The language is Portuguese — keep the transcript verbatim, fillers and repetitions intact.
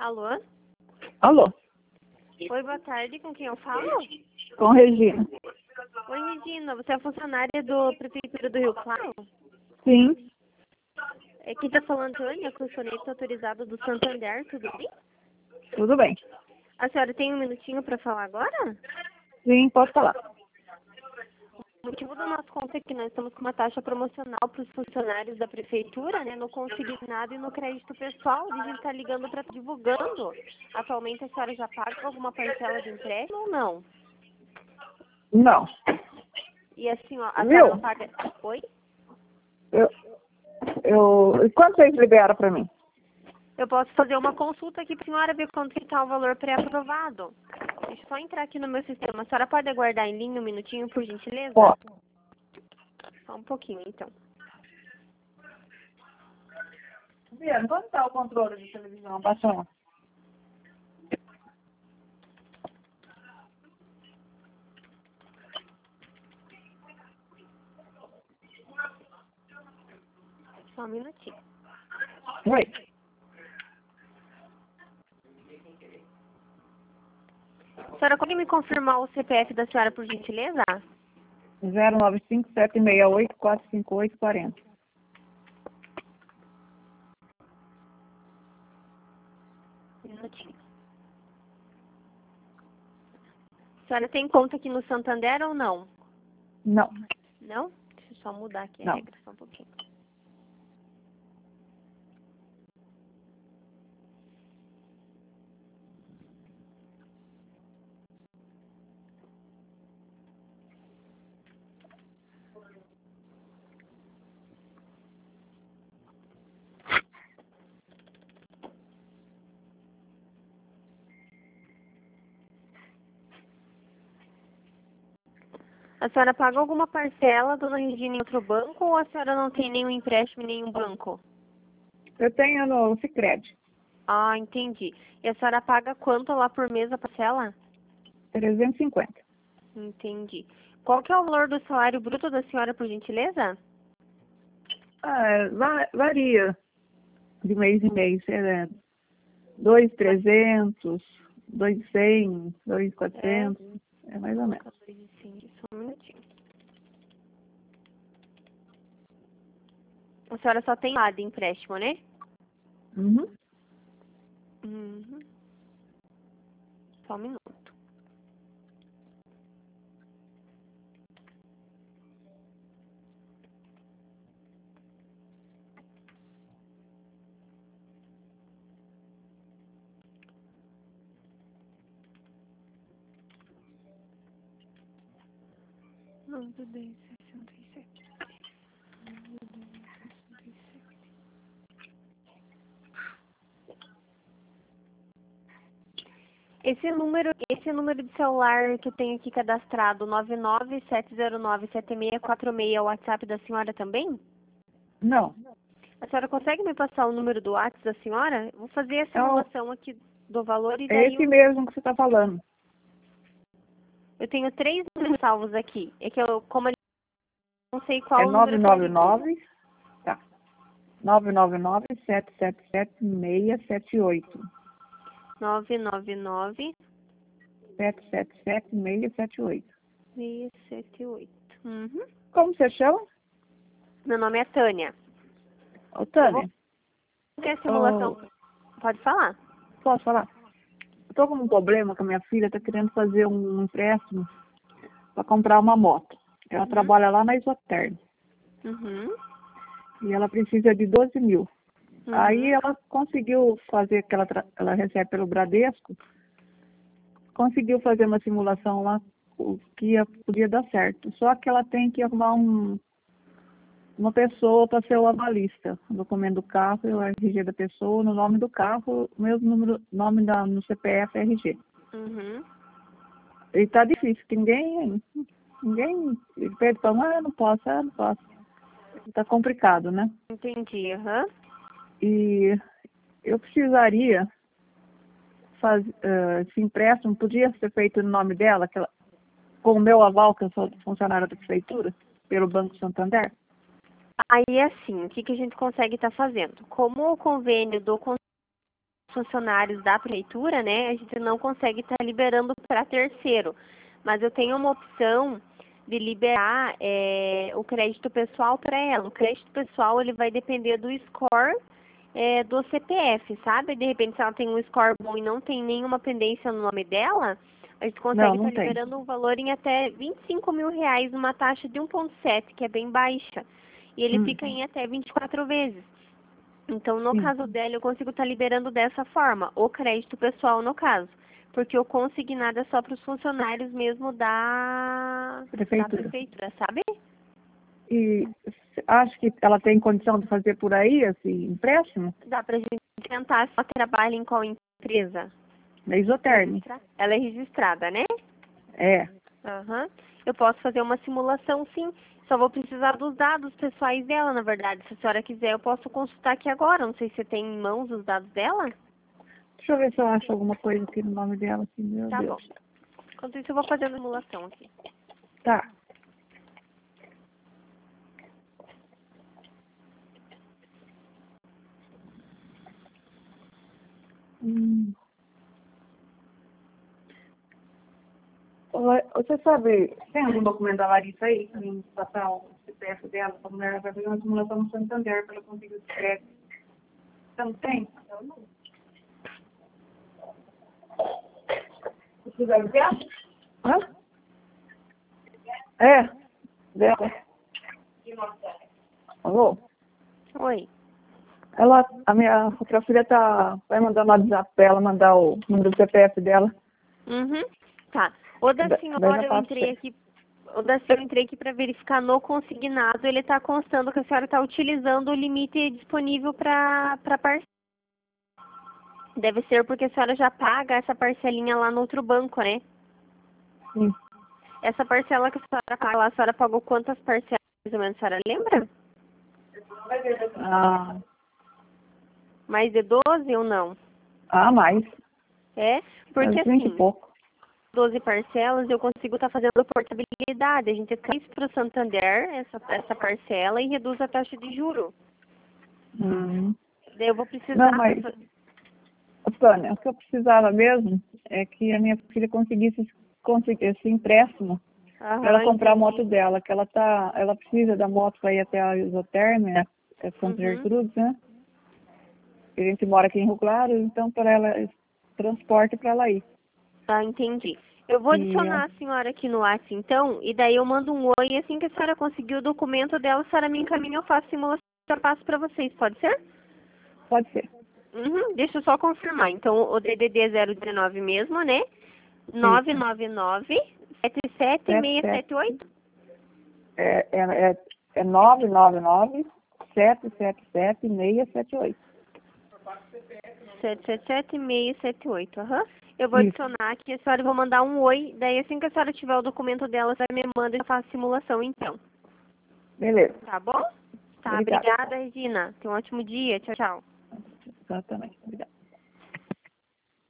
Alô? Alô, Oi, boa tarde. Com quem eu falo? com Regina. Oi, Regina. Você é funcionária do Prefeitura do Rio Claro? Sim, É quem está falando, Tânia, funcionária autorizada do Santander, tudo bem? tudo bem. A senhora tem um minutinho para falar agora? Sim, pode falar. O motivo do nosso conto é que nós estamos com uma taxa promocional para os funcionários da Prefeitura, né, no consignado e no crédito pessoal. E a gente está ligando para divulgando. Atualmente a senhora já paga alguma parcela de empréstimo ou não? Não, E assim, ó, a Viu? senhora não paga... Oi? eu, eu, e quanto vocês liberam para mim? Eu posso fazer uma consulta aqui para a senhora ver quanto que está o valor pré-aprovado. Deixa eu só entrar aqui no meu sistema. A senhora pode aguardar em linha um minutinho, por gentileza? Pode. Só um pouquinho, então. Viana, quanto está o controle de televisão? Passando. Só um minutinho. Oi, A senhora pode me confirmar o C P F da senhora, por gentileza? zero nove cinco sete seis oito quatro cinco oito quatro zero. Um minutinho. A senhora tem conta aqui no Santander ou não? Não, Não? Deixa eu só mudar aqui a Não. regra, só um pouquinho. A senhora paga alguma parcela, dona Regina, em outro banco ou a senhora não tem nenhum empréstimo em nenhum banco? eu tenho no Sicredi, Ah, entendi. E a senhora paga quanto lá por mês a parcela? trezentos e cinquenta. Entendi. Qual que é o valor do salário bruto da senhora, por gentileza? Ah, va- varia de mês em mês. É dois mil e trezentos, dois mil e cem, dois mil e quatrocentos, é mais ou menos. Só um minutinho. A senhora só tem lá de empréstimo, né? Uhum. Uhum. Só um minuto. nove, dez, sessenta e sete. Esse número, esse número de celular que eu tenho aqui cadastrado, nove nove sete zero nove sete seis quatro seis, é o WhatsApp da senhora também? Não, A senhora consegue me passar o número do WhatsApp da senhora? Eu vou fazer a é, o- simulação aqui do valor e é daí esse eu, mesmo que você está falando. eu tenho três números salvos aqui. É que eu, como eu não sei É qual o nove número que eu nove liguei. nove, tá. nove nove nove, sete sete sete, seis sete oito. nove nove nove sete sete sete, seis sete oito. seis sete oito. Uhum. Como você chama? Meu nome é Tânia. Ô, Eu vou Tânia, fazer a simulação. Pode falar? posso falar? Eu tô com um problema com a minha filha, tá querendo fazer um empréstimo para comprar uma moto. Ela Uhum. trabalha lá na Isoterm Uhum. e ela precisa de doze mil. Uhum. Aí ela conseguiu fazer, que ela, tra- ela recebe pelo Bradesco, conseguiu fazer uma simulação lá o que ia, podia dar certo. Só que ela tem que arrumar um, uma pessoa para ser o avalista. O documento do carro, o R G da pessoa, no nome do carro, o mesmo número, nome da, no C P F, R G. Uhum. E tá difícil, que ninguém, ninguém ele pede para ah, eu não posso, ah, eu não posso. Tá complicado, né? Entendi. Aham. E eu precisaria fazer esse empréstimo, podia ser feito no nome dela, que ela, com o meu aval, que eu sou funcionária da prefeitura, pelo Banco Santander? Aí, assim, o que, que a gente consegue estar fazendo? Como o convênio do funcionários da prefeitura, né, a gente não consegue estar liberando para terceiro. Mas eu tenho uma opção de liberar é, o crédito pessoal para ela. O crédito pessoal ele vai depender do score é, do C P F, sabe? De repente, se ela tem um score bom e não tem nenhuma pendência no nome dela, a gente consegue Não, não estar tem. liberando um valor em até vinte e cinco mil reais, uma taxa de um vírgula sete, que é bem baixa. E ele Hum, fica em até vinte e quatro vezes. Então, no sim. caso dela, eu consigo estar liberando dessa forma, o crédito pessoal, no caso. Porque o consignado é só para os funcionários mesmo da, da Prefeitura. prefeitura, sabe? E c- acho que ela tem condição de fazer por aí esse empréstimo? Dá pra gente tentar, se ela trabalha em qual empresa? Da Isoterm. Registra- Ela é registrada, né? É. Aham. Eu posso fazer uma simulação, sim. Só vou precisar dos dados pessoais dela, na verdade. Se a senhora quiser, eu posso consultar aqui agora. Não sei se você tem em mãos os dados dela. Deixa eu ver se eu acho alguma coisa aqui no nome dela. Assim, meu Tá bom. Deus. Enquanto isso, eu vou fazer a simulação aqui. Tá. Hum. Oi, você sabe, tem algum documento da Larissa aí para mim passar o C P F dela? A mulher vai fazer uma simulação no Santander para ela conseguir o crédito. Você não tem? Você precisa ver? Hã? É. Dela. Alô? Oi. Ela, a minha outra filha tá, vai mandar no WhatsApp pra ela mandar o número do C P F dela. Uhum. Tá. O da Da- daí senhora, já eu passa entrei pra aqui... O da senhora, eu entrei aqui para verificar no consignado. Ele está constando que a senhora está utilizando o limite disponível para para parcela. Deve ser porque a senhora já paga essa parcelinha lá no outro banco, né? Sim. Essa parcela que a senhora paga lá, a senhora pagou quantas parcelas, mais ou menos, a senhora lembra? Ah, Mais de doze ou não? ah, mais. É? Porque Mas vinte e assim, pouco. doze parcelas eu consigo estar fazendo portabilidade. A gente traz para o Santander essa, essa parcela e reduz a taxa de juro. Hum. Daí eu vou Não, precisar... mas, ô, Sônia, o que eu precisava mesmo é que a minha filha conseguisse conseguir esse empréstimo para ela Aham, comprar a entendi. moto dela, que ela tá, ela precisa da moto para ir até a Isoterm, né? É Santa Uhum. Gertrudes, né? A gente mora aqui em Rio Claro, então para ela esse transporte para ela ir. Ah, entendi. Eu vou E adicionar a senhora aqui no WhatsApp, então, e daí eu mando um oi, e assim que a senhora conseguir o documento dela, a senhora me encaminha, eu faço a simulação e já passo para vocês, pode ser? pode ser. Uhum, deixa eu só confirmar. Então, o D D D é zero dezenove mesmo, né? nove Isso. nove nove, sete sete Sete, seis sete, sete oito? é, é, é, é nove nove nove, sete sete sete, seis sete oito. sete sete sete seis sete oito, aham. Eu vou Isso. adicionar aqui, a senhora vai mandar um oi, daí assim que a senhora tiver o documento dela, a senhora me manda e eu faço a simulação, então. Beleza. Tá bom? Tá, Obrigada. obrigada, Regina. Tenha um ótimo dia. Tchau, tchau. Exatamente. Obrigada.